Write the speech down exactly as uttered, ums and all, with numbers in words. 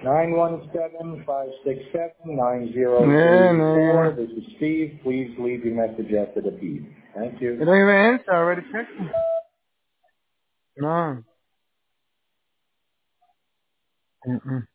nine one seven, five six seven, nine zero Yeah, three four. man. This is Steve. Please leave your message after the beep. Thank you. You don't even answer. I already checked it. No. Mm-mm.